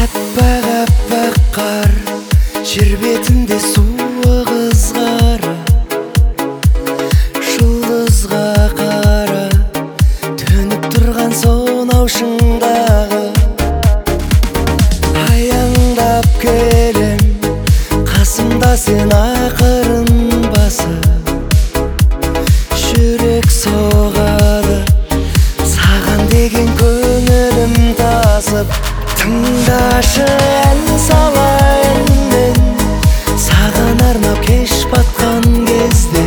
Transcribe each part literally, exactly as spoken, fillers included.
Аппақ-аппақ қар, жер бетінде суы қызғары, жұлдызға қара төніп тұрған сонау шыңдағы. Аяңдап келем, қасымда сен ақырын басып, жүрек соғады саған деген көңілім тасып. Тыңдашы, ән салайын мен саған арнап кеш батқан кезде.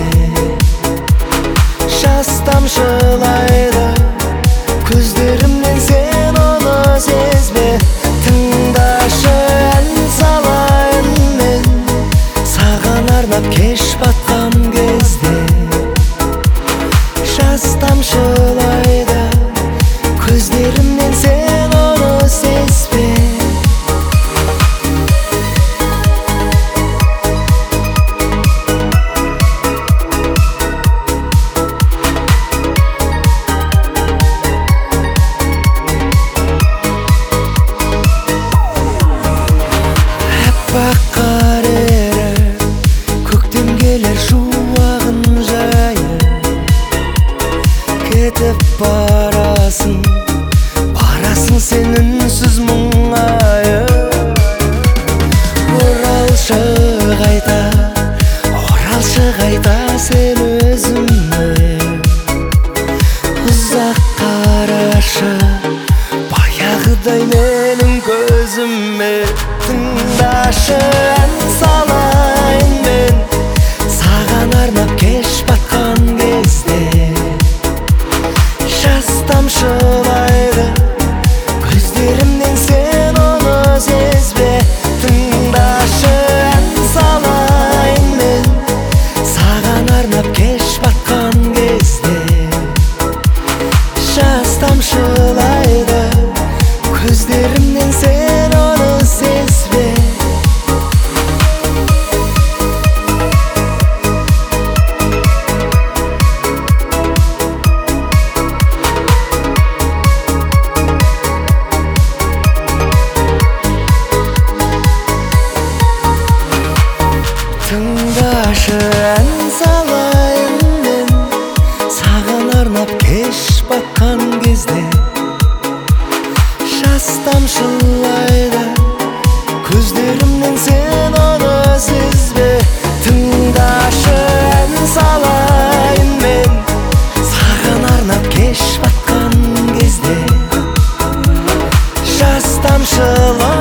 Жас тамшылайды көздерімнен, сен оны сезбе. Тыңдашы, ән салайын мен саған арнап кеш батқан кезде. Жас тамшылайды көздерімнен, сен оны сезбе. Аппақ қар еріп, көктем келер шуағын жайып, кетіп барасың, барасың сен үнсіз мұңайып. Оралшы қайта, оралшы қайта сен өзіме. Ұзақ қарашы баяғыдай менің көзіме. Тыңдашы, ән салайын мен саған арнап кеш батқан кезде. Жас тамшылайды көздерімнен, сен оны сезбе. Тыңдашы, ән салайын мен саған арнап кеш батқан кезде. Жас тамшылайды көздерімнен, сен оны сезбе. Тыңдашы, ән салайын мен саған арнап кеш батқан кезде. Жас тамшылайды көздерімнен, сен оны сезбе. Тыңдашы, ән салайын мен саған арнап кеш батқан кезде. Жас тамшылайды